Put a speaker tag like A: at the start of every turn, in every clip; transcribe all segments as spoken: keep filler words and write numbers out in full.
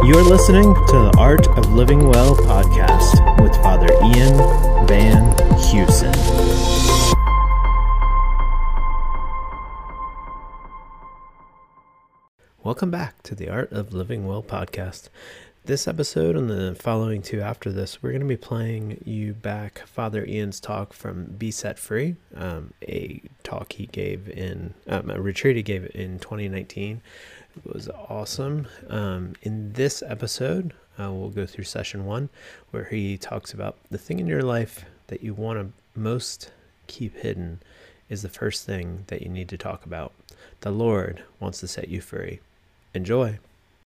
A: You're listening to the Art of Living Well podcast with Father Ian Van Heusen. Welcome back to the Art of Living Well podcast. This episode and the following two after this, we're going to be playing you back Father Ian's talk from Be Set Free, um, a talk he gave in, um, a retreat he gave in twenty nineteen. It was awesome. Um, in this episode, uh, we'll go through session one, where he talks about the thing in your life that you want to most keep hidden is the first thing that you need to talk about. The Lord wants to set you free. Enjoy.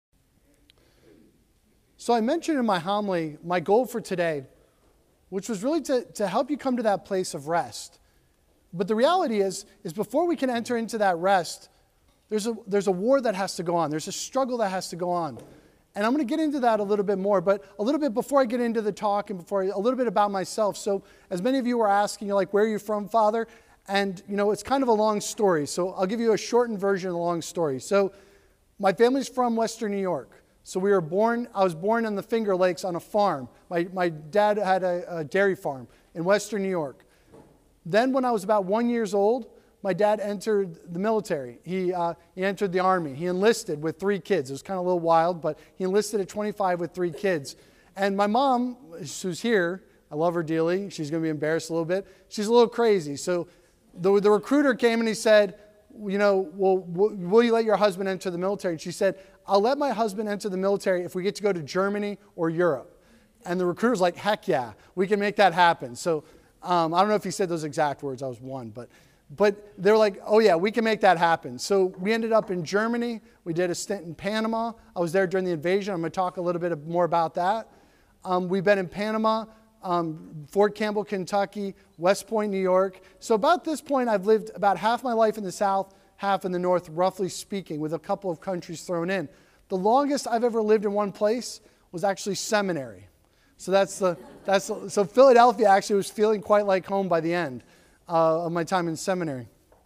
B: So I mentioned in my homily my goal for today, which was really to, to help you come to that place of rest. But the reality is, is before we can enter into that rest, there's a, there's a war that has to go on. There's a struggle that has to go on. And I'm going to get into that a little bit more, but a little bit before I get into the talk and before I, a little bit about myself. So as many of you were asking, you're like, where are you from, Father? And, you know, it's kind of a long story. So I'll give you a shortened version of the long story. So my family's from Western New York. So we were born, I was born in the Finger Lakes on a farm. My, my dad had a, a dairy farm in Western New York. Then when I was about one years old, my dad entered the military. He, uh, he entered the Army. He enlisted with three kids. It was kind of a little wild, but he enlisted at twenty-five with three kids. And my mom, who's here, I love her dearly. She's going to be embarrassed a little bit. She's a little crazy. So the, the recruiter came and he said, you know, well, will you let your husband enter the military? And she said, I'll let my husband enter the military if we get to go to Germany or Europe. And the recruiter's like, heck yeah, we can make that happen. So um, I don't know if he said those exact words. I was one, but but they're like, oh yeah, we can make that happen. So we ended up in Germany. We did a stint in Panama. I was there during the invasion. I'm going to talk a little bit more about that. Um, we've been in Panama, um, Fort Campbell, Kentucky, West Point, New York. So about this point, I've lived about half my life in the South, half in the North, roughly speaking, with a couple of countries thrown in. The longest I've ever lived in one place was actually seminary. So that's the that's the, so Philadelphia actually was feeling quite like home by the end uh, of my time in seminary.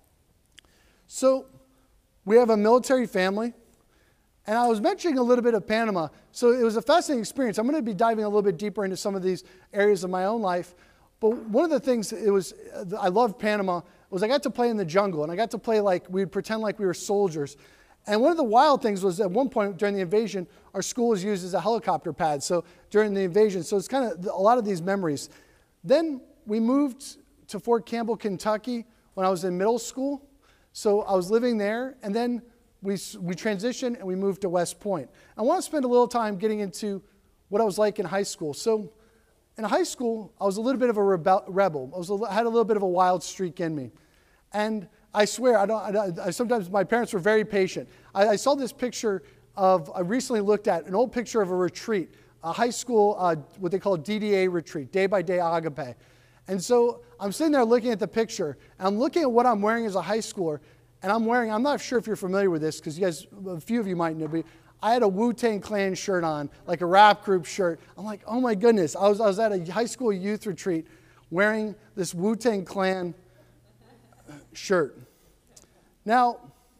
B: So we have a military family, and I was mentioning a little bit of Panama. So it was a fascinating experience. I'm going to be diving a little bit deeper into some of these areas of my own life. But one of the things it was I loved Panama was I got to play in the jungle, and I got to play like we'd pretend like we were soldiers. And one of the wild things was at one point during the invasion, our school was used as a helicopter pad. So during the invasion, so it's kind of a lot of these memories. Then we moved to Fort Campbell, Kentucky when I was in middle school. So I was living there, and then we we transitioned and we moved to West Point. I want to spend a little time getting into what I was like in high school. So in high school, I was a little bit of a rebel. rebel. I was a, had a little bit of a wild streak in me, and I swear, I don't. I, I, sometimes my parents were very patient. I, I saw this picture of. I recently looked at an old picture of a retreat, a high school, uh, what they call D D A retreat, day by day agape. And so I'm sitting there looking at the picture, and I'm looking at what I'm wearing as a high schooler, and I'm wearing. I'm not sure if you're familiar with this, because you guys, a few of you might know, but I had a Wu-Tang Clan shirt on, like a rap group shirt. I'm like, oh my goodness! I was I was at a high school youth retreat, wearing this Wu-Tang Clan shirt. Now,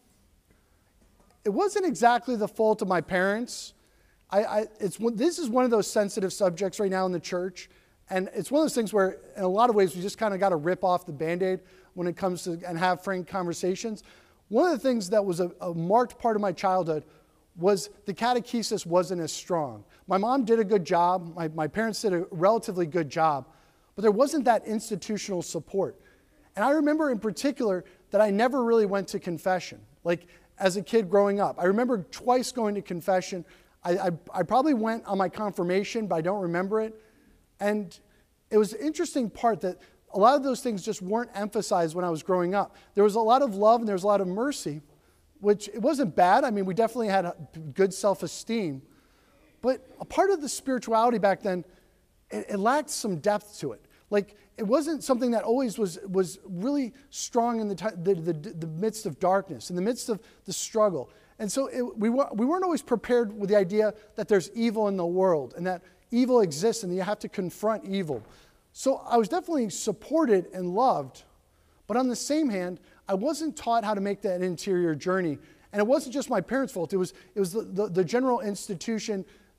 B: it wasn't exactly the fault of my parents. I, I, it's, this is one of those sensitive subjects right now in the church, and it's one of those things where, in a lot of ways, we just kind of got to rip off the Band-Aid when it comes to and have frank conversations. One of the things that was a, a marked part of my childhood was the catechesis wasn't as strong. My mom did a good job. My, my parents did a relatively good job, but there wasn't that institutional support. And I remember in particular that I never really went to confession, like as a kid growing up. I remember twice going to confession. I, I, I probably went on my confirmation, but I don't remember it. And it was an interesting part that a lot of those things just weren't emphasized when I was growing up. There was a lot of love and there was a lot of mercy, which it wasn't bad. I mean, we definitely had a good self-esteem. But a part of the spirituality back then, it, it lacked some depth to it. Like, it wasn't something that always was, was really strong in the, t- the, the, the midst of darkness, in the midst of the struggle. And so it, we, were, we weren't always prepared with the idea that there's evil in the world and that evil exists and you have to confront evil. So I was definitely supported and loved, but on the same hand, I wasn't taught how to make that interior journey. And it wasn't just my parents' fault. It was, it was the, the, the general institution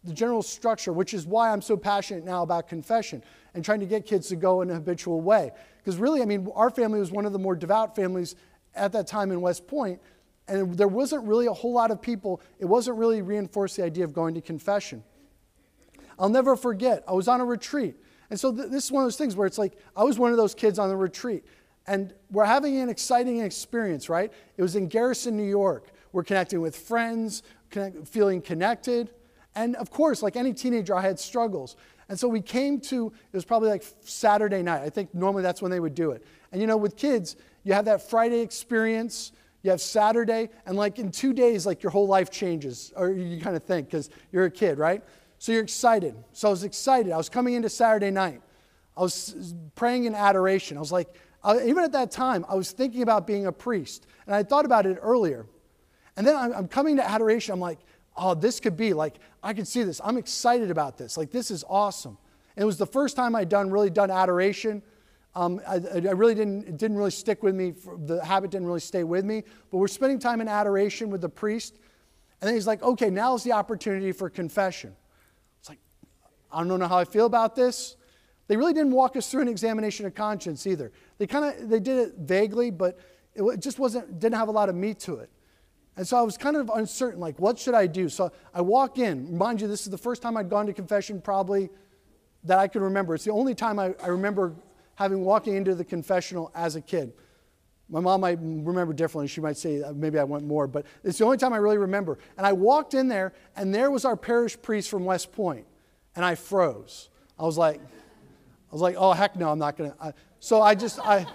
B: the general structure, which is why I'm so passionate now about confession and trying to get kids to go in a habitual way. Because really, I mean, our family was one of the more devout families at that time in West Point, and there wasn't really a whole lot of people. It wasn't really reinforced the idea of going to confession. I'll never forget, I was on a retreat. And so th- this is one of those things where it's like, I was one of those kids on the retreat. And we're having an exciting experience, right? It was in Garrison, New York. We're connecting with friends, connect, feeling connected. And of course, like any teenager, I had struggles. And so we came to, it was probably like Saturday night. I think normally that's when they would do it. And you know, with kids, you have that Friday experience, you have Saturday, and like in two days, like your whole life changes, or you kind of think, because you're a kid, right? So you're excited. So I was excited. I was coming into Saturday night. I was praying in adoration. I was like, I, even at that time, I was thinking about being a priest. And I thought about it earlier. And then I'm, I'm coming to adoration. I'm like, oh, this could be, like, I could see this. I'm excited about this. Like, this is awesome. And it was the first time I'd done, really done adoration. Um, I, I really didn't, it didn't really stick with me. The habit didn't really stay with me. But we're spending time in adoration with the priest. And then he's like, okay, now's the opportunity for confession. It's like, I don't know how I feel about this. They really didn't walk us through an examination of conscience either. They kind of, they did it vaguely, but it just wasn't, didn't have a lot of meat to it. And so I was kind of uncertain, like, what should I do? So I walk in. Mind you, this is the first time I'd gone to confession probably that I can remember. It's the only time I, I remember having walking into the confessional as a kid. My mom might remember differently. She might say maybe I went more, but it's the only time I really remember. And I walked in there, and there was our parish priest from West Point, and I froze. I was like, I was like, oh, heck no, I'm not going to. So I just, I,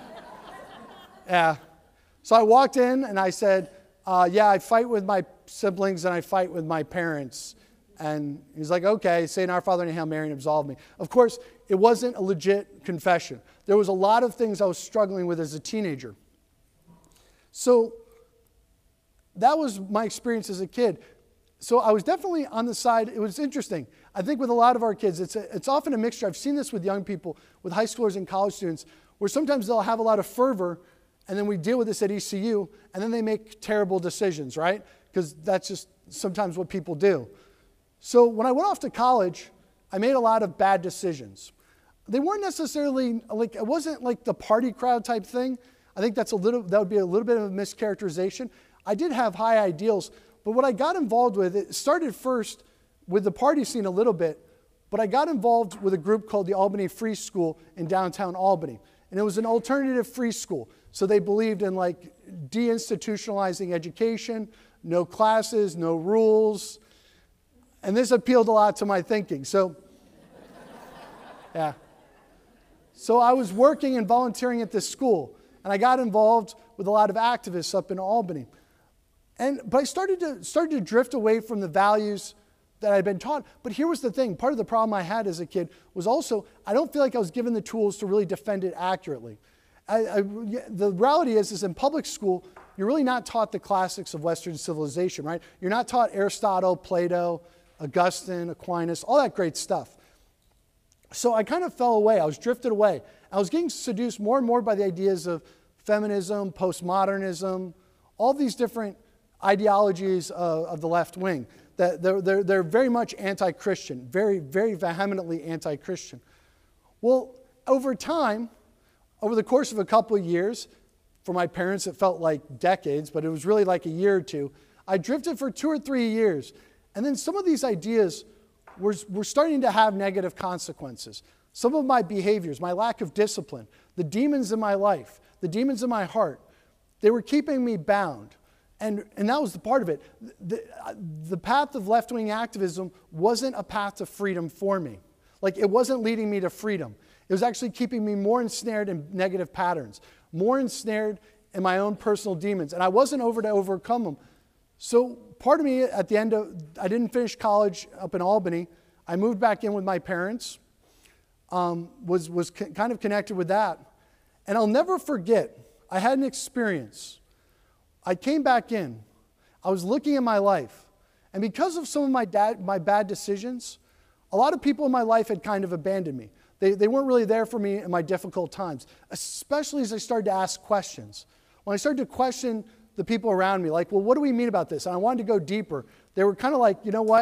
B: yeah. So I walked in, and I said, uh, yeah, I fight with my siblings, and I fight with my parents. And he's like, okay, say an Our Father and a Hail Mary and absolve me. Of course, it wasn't a legit confession. There was a lot of things I was struggling with as a teenager. So that was my experience as a kid. So I was definitely on the side. It was interesting. I think with a lot of our kids, it's, a, it's often a mixture. I've seen this with young people, with high schoolers and college students, where sometimes they'll have a lot of fervor, and then we deal with this at E C U, and then they make terrible decisions, right? Because that's just sometimes what people do. So when I went off to college, I made a lot of bad decisions. They weren't necessarily, like, it wasn't like the party crowd type thing. I think that's a little, that would be a little bit of a mischaracterization. I did have high ideals, but what I got involved with, it started first with the party scene a little bit, but I got involved with a group called the Albany Free School in downtown Albany. And it was an alternative free school. So they believed in like deinstitutionalizing education, no classes, no rules. And this appealed a lot to my thinking. So, yeah. So I was working and volunteering at this school, and I got involved with a lot of activists up in Albany. And, but I started to, started to drift away from the values that I'd been taught. But here was the thing. Part of the problem I had as a kid was also, I don't feel like I was given the tools to really defend it accurately. I, I, the reality is, is in public school, you're really not taught the classics of Western civilization, right? You're not taught Aristotle, Plato, Augustine, Aquinas, all that great stuff. So I kind of fell away. I was drifted away. I was getting seduced more and more by the ideas of feminism, postmodernism, all these different ideologies of, of the left wing. That they're, they're, they're very much anti-Christian, very, very vehemently anti-Christian. Well, over time, over the course of a couple of years, for my parents it felt like decades, but it was really like a year or two, I drifted for two or three years. And then some of these ideas were, were starting to have negative consequences. Some of my behaviors, my lack of discipline, the demons in my life, the demons in my heart, they were keeping me bound. And, and that was the part of it. The, the path of left-wing activism wasn't a path to freedom for me. Like, it wasn't leading me to freedom. It was actually keeping me more ensnared in negative patterns, more ensnared in my own personal demons. And I wasn't over to overcome them. So part of me at the end of, I didn't finish college up in Albany. I moved back in with my parents, um, was, was co- kind of connected with that. And I'll never forget, I had an experience. I came back in. I was looking at my life. And because of some of my, dad, my bad decisions, a lot of people in my life had kind of abandoned me. They, they weren't really there for me in my difficult times, especially as I started to ask questions. When I started to question the people around me, like, well, what do we mean about this? And I wanted to go deeper. They were kind of like, you know what?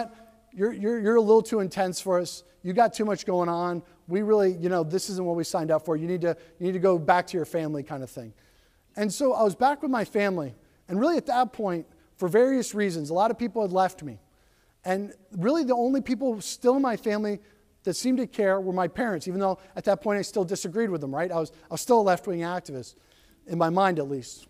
B: you're, you're, you're a little too intense for us. You got too much going on. We really, you know, this isn't what we signed up for. You need to, you need to go back to your family kind of thing. And so I was back with my family. And really at that point, for various reasons, a lot of people had left me. And really the only people still in my family that seemed to care were my parents, even though at that point I still disagreed with them, right? I was, I was still a left-wing activist, in my mind at least.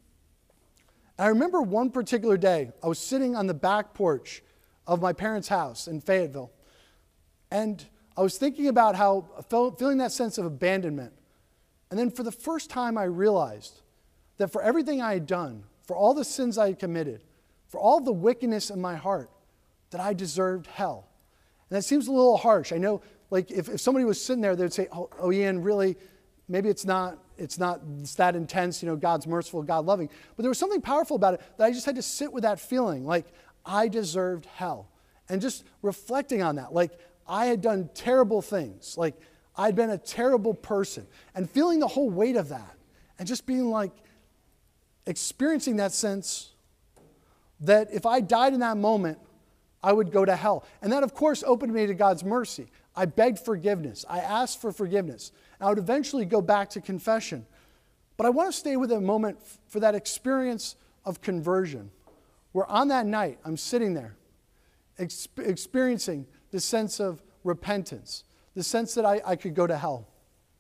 B: And I remember one particular day, I was sitting on the back porch of my parents' house in Fayetteville. And I was thinking about how, feeling that sense of abandonment. And then for the first time I realized that for everything I had done, for all the sins I had committed, for all the wickedness in my heart, that I deserved hell. And that seems a little harsh. I know, like, if, if somebody was sitting there, they would say, oh, oh, Ian, really, maybe it's not, it's not it's that intense, you know, God's merciful, God loving. But there was something powerful about it that I just had to sit with that feeling, like, I deserved hell. And just reflecting on that, like, I had done terrible things, like, I'd been a terrible person. And feeling the whole weight of that, and just being like, experiencing that sense that if I died in that moment, I would go to hell. And that, of course, opened me to God's mercy. I begged forgiveness. I asked for forgiveness. And I would eventually go back to confession. But I want to stay with a moment for that experience of conversion, where on that night, I'm sitting there ex- experiencing the sense of repentance, the sense that I, I could go to hell.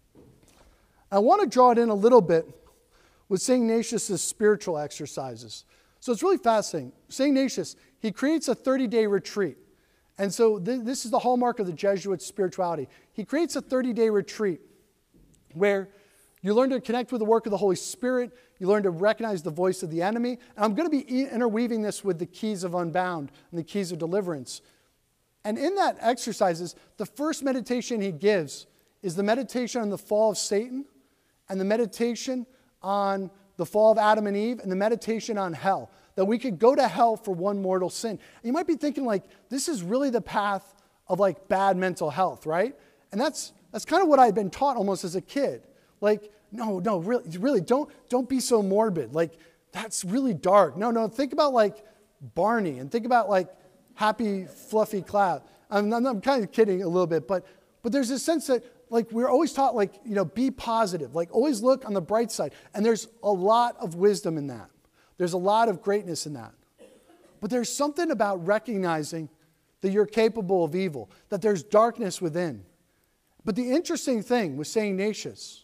B: I want to draw it in a little bit with Saint Ignatius' spiritual exercises. So it's really fascinating. Saint Ignatius, he creates a thirty-day retreat. And so th- this is the hallmark of the Jesuit spirituality. He creates a thirty-day retreat where you learn to connect with the work of the Holy Spirit. You learn to recognize the voice of the enemy. And I'm going to be interweaving this with the keys of Unbound and the keys of deliverance. And in that exercises, the first meditation he gives is the meditation on the fall of Satan and the meditation on the fall of Adam and Eve and the meditation on hell, that we could go to hell for one mortal sin. And you might be thinking, like, this is really the path of, like, bad mental health, right? And that's that's kind of what I'd been taught almost as a kid. Like, no, no, really, really, don't, don't be so morbid. Like, that's really dark. No, no, think about, like, Barney and think about, like, Happy Fluffy Cloud. I'm, I'm, I'm kind of kidding a little bit, but but there's this sense that, like, we're always taught, like, you know, be positive, like, always look on the bright side. And there's a lot of wisdom in that. There's a lot of greatness in that. But there's something about recognizing that you're capable of evil, that there's darkness within. But the interesting thing with Saint Ignatius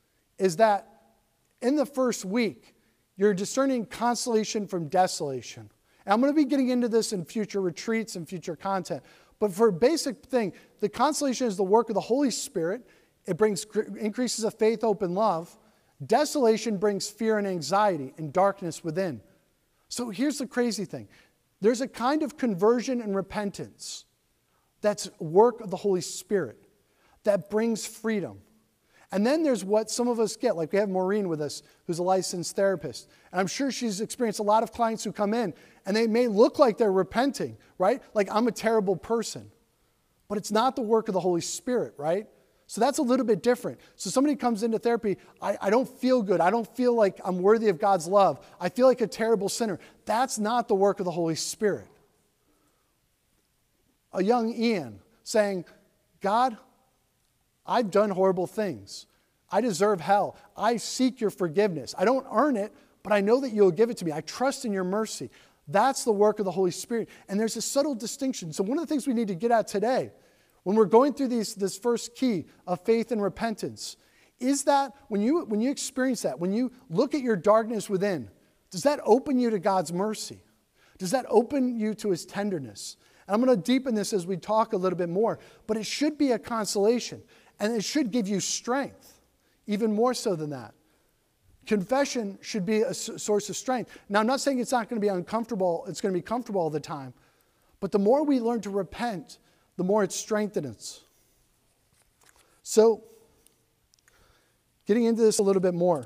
B: is that in the first week, you're discerning consolation from desolation. And I'm going to be getting into this in future retreats and future content. But for a basic thing, the consolation is the work of the Holy Spirit. It brings increases of faith, hope, and love. Desolation brings fear and anxiety and darkness within. So here's the crazy thing. There's a kind of conversion and repentance that's work of the Holy Spirit that brings freedom. And then there's what some of us get, like we have Maureen with us, who's a licensed therapist. And I'm sure she's experienced a lot of clients who come in, and they may look like they're repenting, right? Like, I'm a terrible person. But it's not the work of the Holy Spirit, right? So that's a little bit different. So somebody comes into therapy, I, I don't feel good. I don't feel like I'm worthy of God's love. I feel like a terrible sinner. That's not the work of the Holy Spirit. A young Ian saying, God, I've done horrible things. I deserve hell. I seek your forgiveness. I don't earn it, but I know that you'll give it to me. I trust in your mercy. That's the work of the Holy Spirit. And there's a subtle distinction. So one of the things we need to get at today, when we're going through these, this first key of faith and repentance, is that when you, when you experience that, when you look at your darkness within, does that open you to God's mercy? Does that open you to his tenderness? And I'm going to deepen this as we talk a little bit more, but it should be a consolation. And it should give you strength, even more so than that. Confession should be a source of strength. Now, I'm not saying it's not going to be uncomfortable. It's going to be comfortable all the time. But the more we learn to repent, the more it strengthens us. So, getting into this a little bit more,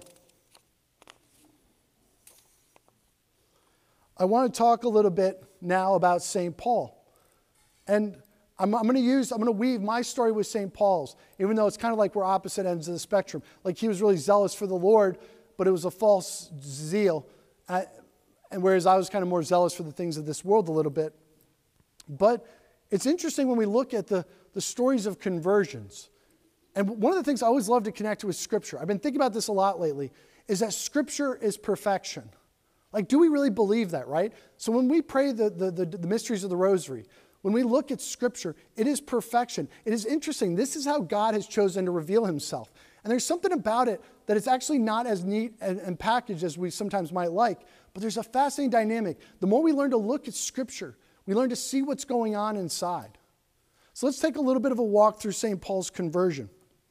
B: I want to talk a little bit now about Saint Paul. And I'm, I'm going to use, I'm going to weave my story with Saint Paul's, even though it's kind of like we're opposite ends of the spectrum. Like, he was really zealous for the Lord, but it was a false zeal. Uh, and whereas I was kind of more zealous for the things of this world a little bit. But it's interesting when we look at the, the stories of conversions. And one of the things I always love to connect with Scripture, I've been thinking about this a lot lately, is that Scripture is perfection. Like, do we really believe that, right? So when we pray the, the, the, the mysteries of the Rosary, when we look at Scripture, it is perfection. It is interesting. This is how God has chosen to reveal himself. And there's something about it that it's actually not as neat and, and packaged as we sometimes might like, but there's a fascinating dynamic. The more we learn to look at Scripture, we learn to see what's going on inside. So let's take a little bit of a walk through Saint Paul's conversion.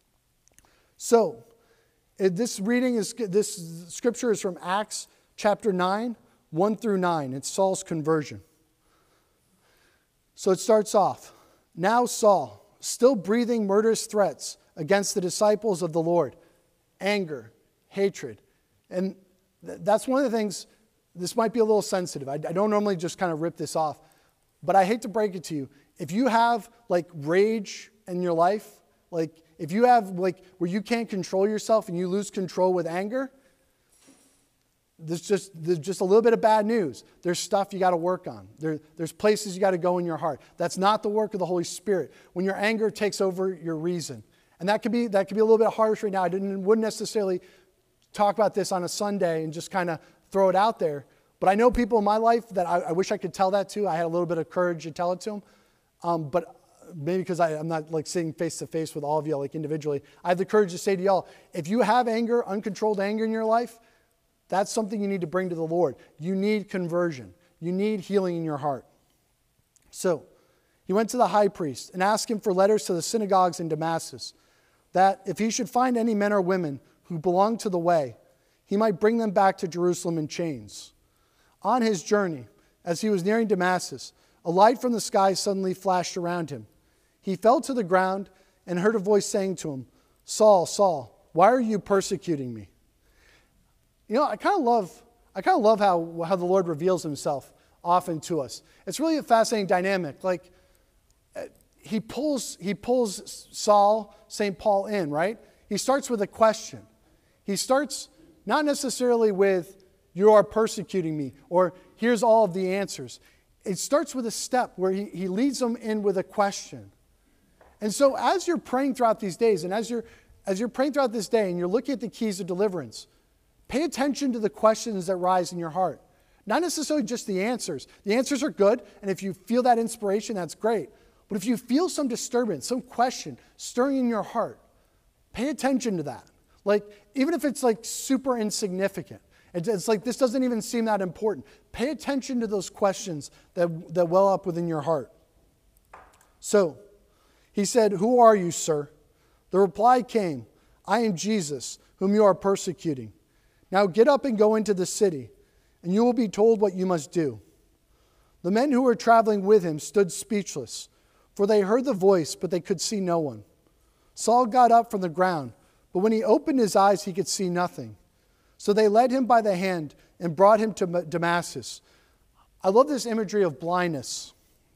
B: So, this reading is, this scripture is from Acts chapter nine, one through nine. It's Saul's conversion. So it starts off, "Now Saul, still breathing murderous threats against the disciples of the Lord, anger, hatred." And th- that's one of the things, this might be a little sensitive. I, I don't normally just kind of rip this off, but I hate to break it to you. If you have like rage in your life, like if you have like where you can't control yourself and you lose control with anger, there's just, there's just a little bit of bad news. There's stuff you got to work on. There, there's places you got to go in your heart. That's not the work of the Holy Spirit. When your anger takes over your reason. And that could be, that could be a little bit harsh right now. I didn't, wouldn't necessarily talk about this on a Sunday and just kind of throw it out there. But I know people in my life that I, I wish I could tell that to. I had a little bit of courage to tell it to them. Um, but maybe because I, I'm not like sitting face to face with all of you like individually. I have the courage to say to y'all, if you have anger, uncontrolled anger in your life, that's something you need to bring to the Lord. You need conversion. You need healing in your heart. So he went to the high priest and asked him for letters to the synagogues in Damascus, that if he should find any men or women who belonged to the way, he might bring them back to Jerusalem in chains. On his journey, as he was nearing Damascus, a light from the sky suddenly flashed around him. He fell to the ground and heard a voice saying to him, "Saul, Saul, why are you persecuting me?" You know, I kind of love, I kind of love how, how the Lord reveals himself often to us. It's really a fascinating dynamic. Like, he pulls, he pulls Saul, Saint Paul in, right? He starts with a question. He starts not necessarily with, "You are persecuting me," or "Here's all of the answers." It starts with a step where he, he leads them in with a question. And so as you're praying throughout these days, and as you're, as you're praying throughout this day, and you're looking at the keys of deliverance, pay attention to the questions that rise in your heart. Not necessarily just the answers. The answers are good, and if you feel that inspiration, that's great. But if you feel some disturbance, some question stirring in your heart, pay attention to that. Like, even if it's like super insignificant, it's like this doesn't even seem that important. Pay attention to those questions that, that well up within your heart. So, he said, "Who are you, sir?" The reply came, "I am Jesus, whom you are persecuting. Now get up and go into the city, and you will be told what you must do." The men who were traveling with him stood speechless, for they heard the voice, but they could see no one. Saul got up from the ground, but when he opened his eyes, he could see nothing. So they led him by the hand and brought him to Damascus. I love this imagery of blindness.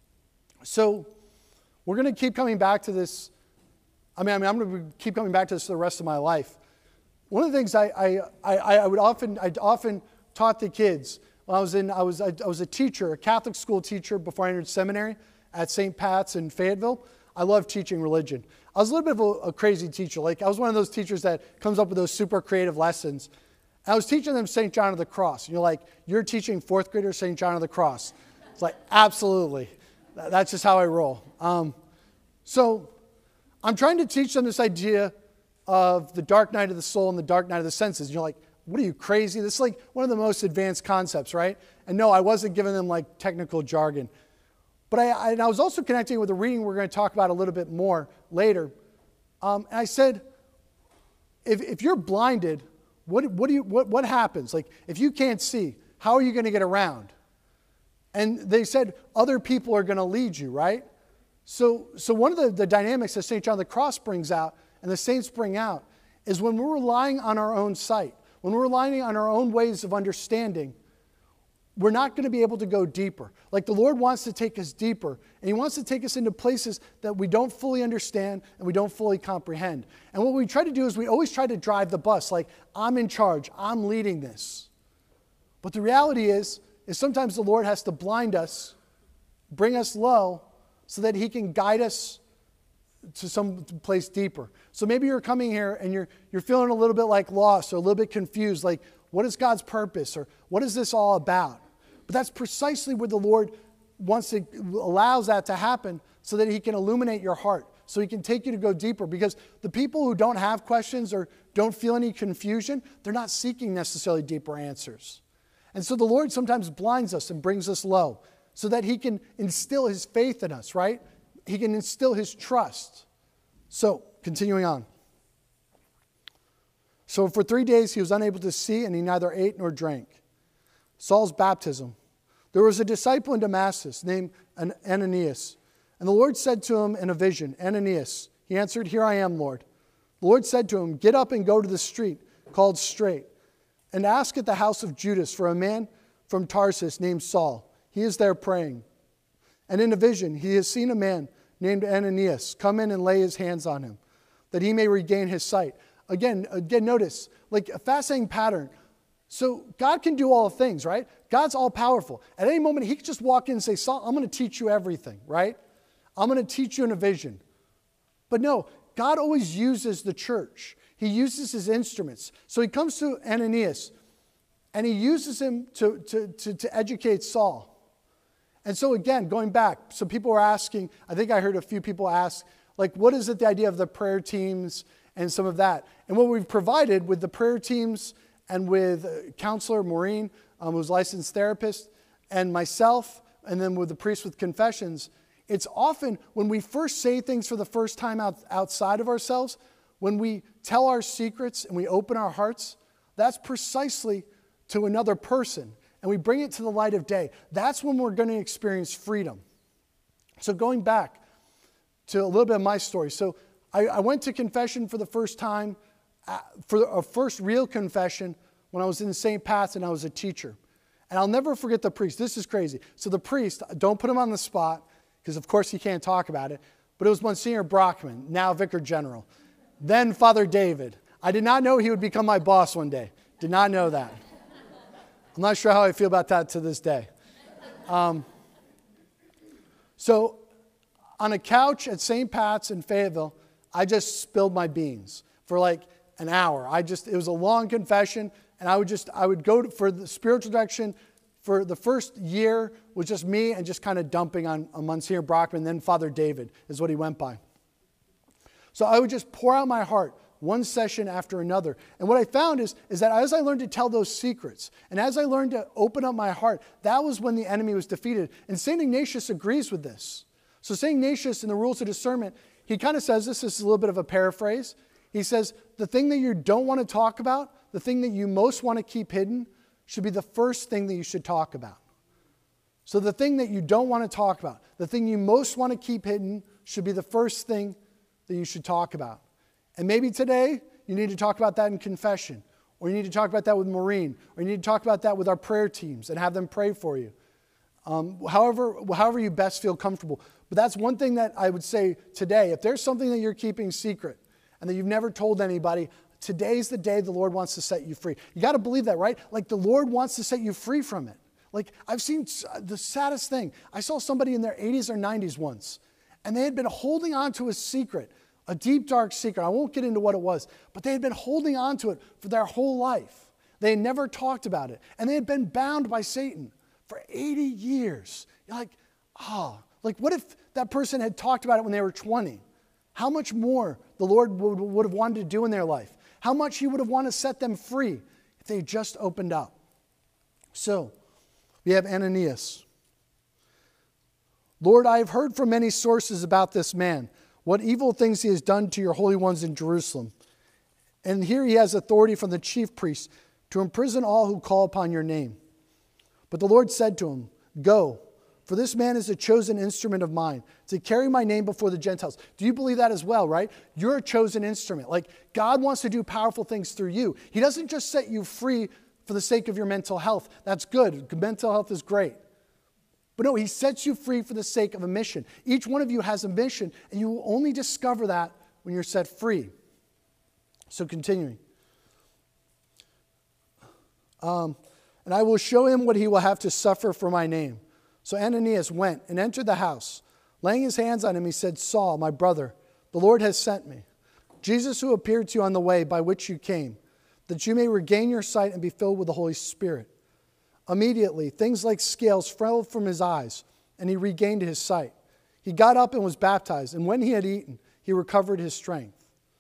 B: So we're going to keep coming back to this. I mean, I mean I'm going to keep coming back to this for the rest of my life. One of the things I, I, I, I would often, I often taught the kids when I was in, I was, I, I was a teacher, a Catholic school teacher before I entered seminary at Saint Pat's in Fayetteville. I loved teaching religion. I was a little bit of a, a crazy teacher. Like, I was one of those teachers that comes up with those super creative lessons. And I was teaching them Saint John of the Cross. And you're like, "You're teaching fourth graders Saint John of the Cross." It's like, absolutely. That's just how I roll. Um, so I'm trying to teach them this idea of the dark night of the soul and the dark night of the senses. And you're like, "What are you, crazy?" This is like one of the most advanced concepts, right? And no, I wasn't giving them like technical jargon. But I, I, and I was also connecting with a reading we're going to talk about a little bit more later. Um, and I said, if, if you're blinded, what, what, do you, what, what happens? Like, if you can't see, how are you going to get around? And they said, other people are going to lead you, right? So, so one of the, the dynamics that Saint John of the Cross brings out, and the saints bring out, is when we're relying on our own sight, when we're relying on our own ways of understanding, we're not going to be able to go deeper. Like, the Lord wants to take us deeper, and he wants to take us into places that we don't fully understand and we don't fully comprehend. And what we try to do is we always try to drive the bus, like, I'm in charge, I'm leading this. But the reality is, is sometimes the Lord has to blind us, bring us low, so that he can guide us to some place deeper. So maybe you're coming here and you're you're feeling a little bit like lost or a little bit confused, like what is God's purpose or what is this all about? But that's precisely where the Lord wants to, allows that to happen so that he can illuminate your heart, so he can take you to go deeper. Because the people who don't have questions or don't feel any confusion, they're not seeking necessarily deeper answers. And so the Lord sometimes blinds us and brings us low so that he can instill his faith in us, right? He can instill his trust. So, continuing on. So for three days he was unable to see, and he neither ate nor drank. Saul's baptism. There was a disciple in Damascus named Ananias. And the Lord said to him in a vision, Ananias. He answered, Here I am, Lord. The Lord said to him, Get up and go to the street called Straight, and ask at the house of Judas for a man from Tarsus named Saul. He is there praying. And in a vision he has seen a man named Ananias come in and lay his hands on him, that he may regain his sight. Again, again, notice, like a fascinating pattern. So God can do all things, right? God's all powerful. At any moment, he could just walk in and say, Saul, I'm going to teach you everything, right? I'm going to teach you in a vision. But no, God always uses the church. He uses his instruments. So he comes to Ananias, and he uses him to, to, to, to educate Saul. And so again, going back, some people were asking, I think I heard a few people ask, like, what is it, the idea of the prayer teams and some of that? And what we've provided with the prayer teams and with uh, Counselor Maureen, um, who's a licensed therapist, and myself, and then with the priest with confessions, it's often when we first say things for the first time out, outside of ourselves, when we tell our secrets and we open our hearts, that's precisely to another person. And we bring it to the light of day. That's when we're going to experience freedom. So going back to a little bit of my story. So I, I went to confession for the first time, uh, for a first real confession when I was in Saint Pat's and I was a teacher. And I'll never forget the priest. This is crazy. So the priest, don't put him on the spot, because of course he can't talk about it, but it was Monsignor Brockman, now Vicar General. Then Father David. I did not know he would become my boss one day. Did not know that. I'm not sure how I feel about that to this day. Um, so on a couch at Saint Pat's in Fayetteville, I just spilled my beans for like an hour. I just, it was a long confession, and I would just, I would go to, for the spiritual direction for the first year was just me and just kind of dumping on, on Monsignor Brockman, then Father David is what he went by. So I would just pour out my heart, one session after another. And what I found is, is that as I learned to tell those secrets, and as I learned to open up my heart, that was when the enemy was defeated. And Saint Ignatius agrees with this. So Saint Ignatius in the Rules of Discernment, he kind of says this, this is a little bit of a paraphrase. He says, the thing that you don't want to talk about, the thing that you most want to keep hidden, should be the first thing that you should talk about. So the thing that you don't want to talk about, the thing you most want to keep hidden, should be the first thing that you should talk about. And maybe today, you need to talk about that in confession, or you need to talk about that with Maureen, or you need to talk about that with our prayer teams and have them pray for you. Um, however, however you best feel comfortable. But that's one thing that I would say today. If there's something that you're keeping secret and that you've never told anybody, today's the day the Lord wants to set you free. You got to believe that, right? Like the Lord wants to set you free from it. Like I've seen the saddest thing. I saw somebody in their eighties or nineties once, and they had been holding on to a secret, a deep, dark secret. I won't get into what it was, but they had been holding on to it for their whole life. They had never talked about it, and they had been bound by Satan for eighty years. You're like, oh, like what if that person had talked about it when they were twenty? How much more the Lord would, would have wanted to do in their life? How much he would have wanted to set them free if they just opened up. So, we have Ananias. Lord, I have heard from many sources about this man, what evil things he has done to your holy ones in Jerusalem. And here he has authority from the chief priests to imprison all who call upon your name. But the Lord said to him, Go, for this man is a chosen instrument of mine to carry my name before the Gentiles. Do you believe that as well, right? You're a chosen instrument. Like God wants to do powerful things through you. He doesn't just set you free for the sake of your mental health. That's good. Mental health is great. But no, he sets you free for the sake of a mission. Each one of you has a mission, and you will only discover that when you're set free. So continuing. Um, and I will show him what he will have to suffer for my name. So Ananias went and entered the house. Laying his hands on him, he said, Saul, my brother, the Lord has sent me. Jesus, who appeared to you on the way by which you came, that you may regain your sight and be filled with the Holy Spirit. Immediately, things like scales fell from his eyes, and he regained his sight. He got up and was baptized, and when he had eaten, he recovered his strength.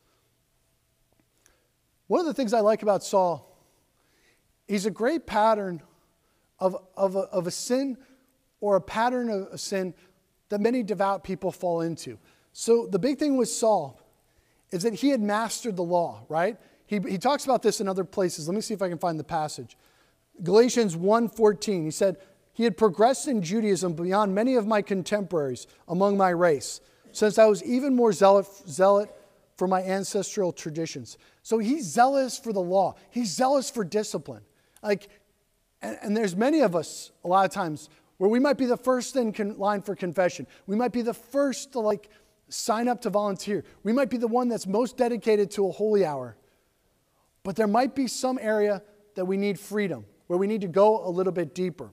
B: One of the things I like about Saul, he's a great pattern of, of, a, of a sin or a pattern of a sin that many devout people fall into. So the big thing with Saul is that he had mastered the law, right? He, he talks about this in other places. Let me see if I can find the passage. Galatians one fourteen, he said, he had progressed in Judaism beyond many of my contemporaries among my race, since I was even more zealot, zealot for my ancestral traditions. So he's zealous for the law. He's zealous for discipline. Like, and, and there's many of us, a lot of times, where we might be the first in con- line for confession. We might be the first to like sign up to volunteer. We might be the one that's most dedicated to a holy hour. But there might be some area that we need freedom, where we need to go a little bit deeper.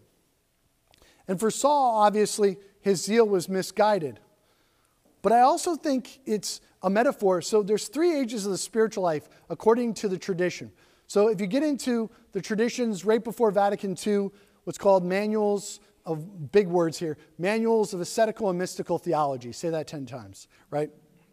B: And for Saul, obviously, his zeal was misguided. But I also think it's a metaphor. So there's three ages of the spiritual life according to the tradition. So if you get into the traditions right before Vatican Two, what's called manuals of, big words here, manuals of ascetical and mystical theology. Say that ten times, right?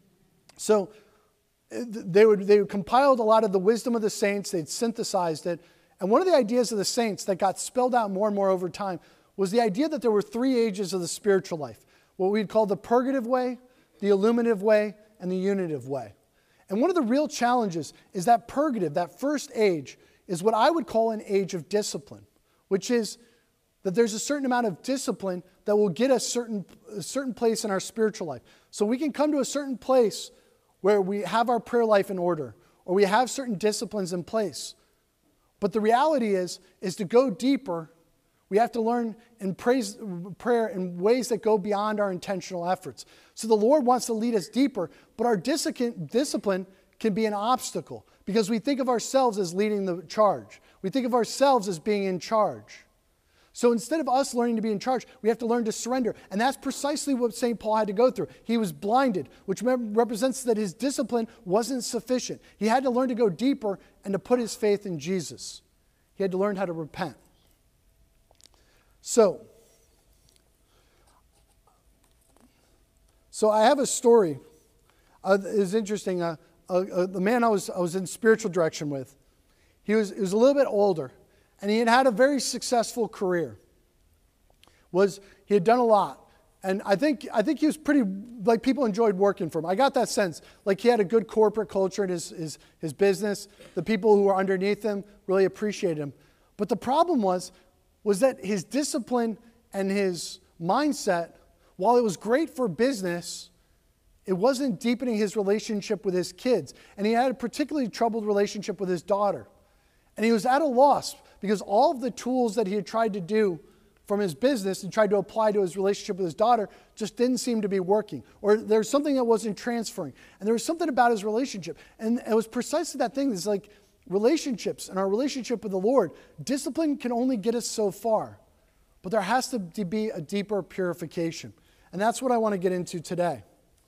B: So they would they compiled a lot of the wisdom of the saints. They'd synthesized it. And one of the ideas of the saints that got spelled out more and more over time was the idea that there were three ages of the spiritual life. What we'd call the purgative way, the illuminative way, and the unitive way. And one of the real challenges is that purgative, that first age, is what I would call an age of discipline, which is that there's a certain amount of discipline that will get us certain, a certain place in our spiritual life. So we can come to a certain place where we have our prayer life in order, or we have certain disciplines in place. But the reality is, is to go deeper, we have to learn in praise, prayer in ways that go beyond our intentional efforts. So the Lord wants to lead us deeper, but our discipline can be an obstacle because we think of ourselves as leading the charge. We think of ourselves as being in charge. So instead of us learning to be in charge, we have to learn to surrender. And that's precisely what Saint Paul had to go through. He was blinded, which represents that his discipline wasn't sufficient. He had to learn to go deeper and to put his faith in Jesus. He had to learn how to repent. So, so I have a story. Uh, it was interesting. Uh, uh, uh, the man I was I was in spiritual direction with, he was he was a little bit older, and he had had a very successful career. Was he had done a lot, and I think I think he was pretty like people enjoyed working for him. I got that sense, like he had a good corporate culture in his his his business. The people who were underneath him really appreciated him. But the problem was. was that his discipline and his mindset, while it was great for business, it wasn't deepening his relationship with his kids. And he had a particularly troubled relationship with his daughter. And he was at a loss because all of the tools that he had tried to do from his business and tried to apply to his relationship with his daughter just didn't seem to be working. Or there was something that wasn't transferring. And there was something about his relationship. And it was precisely that thing. It's like, relationships and our relationship with the Lord, discipline can only get us so far. But there has to be a deeper purification. And that's what I want to get into today.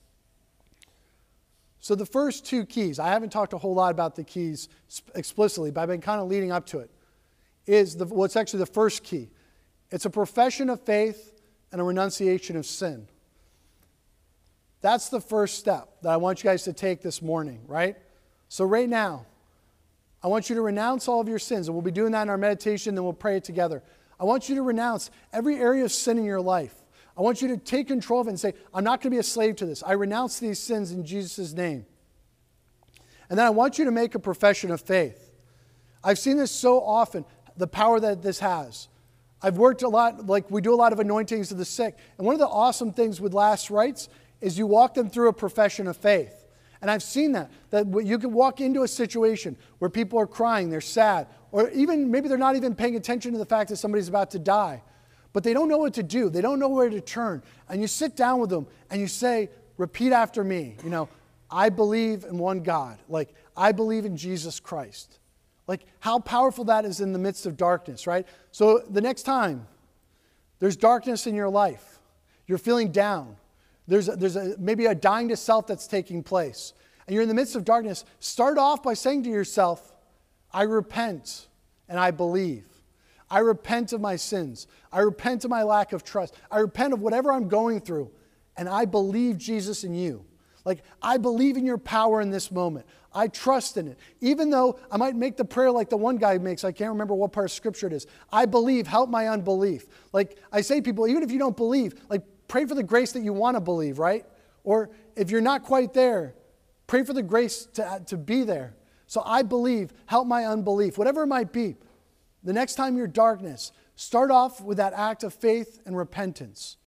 B: So the first two keys, I haven't talked a whole lot about the keys explicitly, but I've been kind of leading up to it, is the, what's actually the first key. It's a profession of faith and a renunciation of sin. That's the first step that I want you guys to take this morning, right? So right now, I want you to renounce all of your sins. And we'll be doing that in our meditation, then we'll pray it together. I want you to renounce every area of sin in your life. I want you to take control of it and say, I'm not going to be a slave to this. I renounce these sins in Jesus' name. And then I want you to make a profession of faith. I've seen this so often, the power that this has. I've worked a lot, like we do a lot of anointings of the sick. And one of the awesome things with last rites is you walk them through a profession of faith. And I've seen that, that you can walk into a situation where people are crying, they're sad, or even maybe they're not even paying attention to the fact that somebody's about to die, but they don't know what to do. They don't know where to turn. And you sit down with them and you say, repeat after me, you know, I believe in one God. Like, I believe in Jesus Christ. Like, how powerful that is in the midst of darkness, right? So the next time there's darkness in your life, you're feeling down, There's, a, there's a, maybe a dying to self that's taking place. And you're in the midst of darkness. Start off by saying to yourself, I repent and I believe. I repent of my sins. I repent of my lack of trust. I repent of whatever I'm going through. And I believe, Jesus, in you. Like, I believe in your power in this moment. I trust in it. Even though I might make the prayer like the one guy makes, I can't remember what part of Scripture it is. I believe, help my unbelief. Like I say to people, even if you don't believe, like pray for the grace that you want to believe, right? Or if you're not quite there, pray for the grace to, to be there. So I believe, help my unbelief. Whatever it might be, the next time you're darkness, start off with that act of faith and repentance.